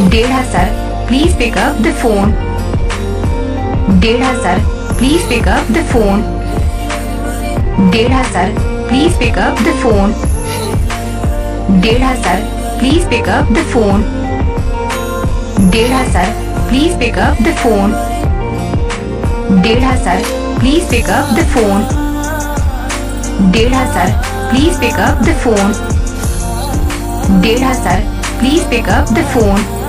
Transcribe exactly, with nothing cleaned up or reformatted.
डेढ़ा sir, please pick up the phone. डेढ़ा sir, please pick up the phone. डेढ़ा sir, please pick up the phone. डेढ़ा sir, please pick up the phone. डेढ़ा sir, please pick up the phone. डेढ़ा sir, please pick up the phone. डेढ़ा sir, please pick up the phone. डेढ़ा sir, please pick up the phone.